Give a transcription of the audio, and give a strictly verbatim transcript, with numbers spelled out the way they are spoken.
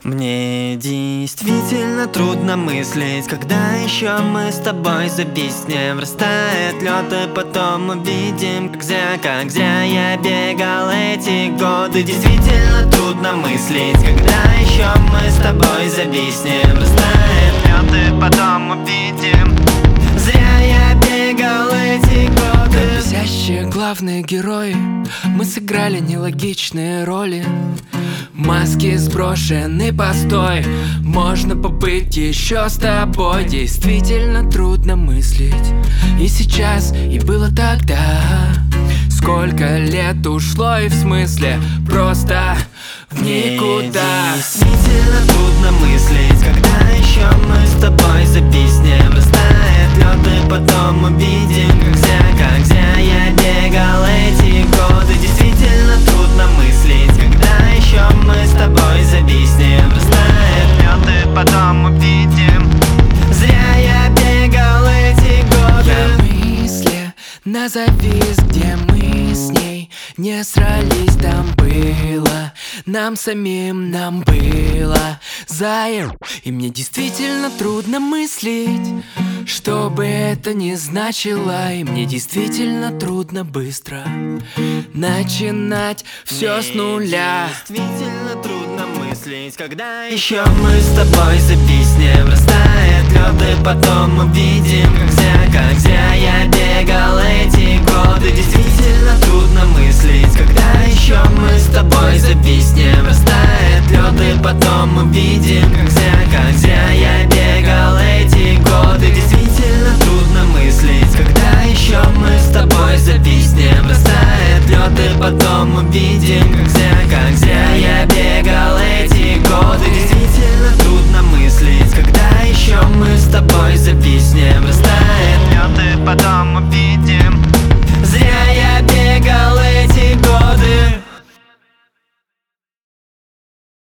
Мне действительно трудно мыслить, когда еще мы с тобой зависнем. Растает лед, и потом увидим, как зря, как зря я бегал эти годы. Действительно трудно мыслить, когда еще мы с тобой зависнем. Растает лед, и потом увидим, зря я бегал эти годы. Как бесящие главные герои, мы сыграли нелогичные роли. Маски сброшены, постой, можно побыть еще с тобой. Действительно трудно мыслить и сейчас, и было тогда. Сколько лет ушло, и в смысле просто в никуда. Действительно трудно мыслить, когда еще мы с тобой зависнем. Растает лед, и потом увидим, как зря, как зря я бегал эти годы. Действительно трудно мыслить, когда еще мы с тобой зависнем. Растает лед, и потом увидим, зря я бегал эти годы. Я мысли назовись, где мы с ней не срались, там было нам самим, нам было заеб. И мне действительно трудно мыслить, что бы это ни значило. И мне действительно трудно быстро начинать все с нуля. Действительно трудно мыслить, когда еще мы с тобой зависнем. Растает лед, и потом увидим, как зря, как зря я бегал эти годы. Действительно трудно мыслить, когда еще мы с тобой зависнем. Растает лед, и потом увидим, как зря, как зря я бегал эти годы. Действительно трудно мыслить, когда еще мы с тобой зависнем. Растает лед, и потом увидим, как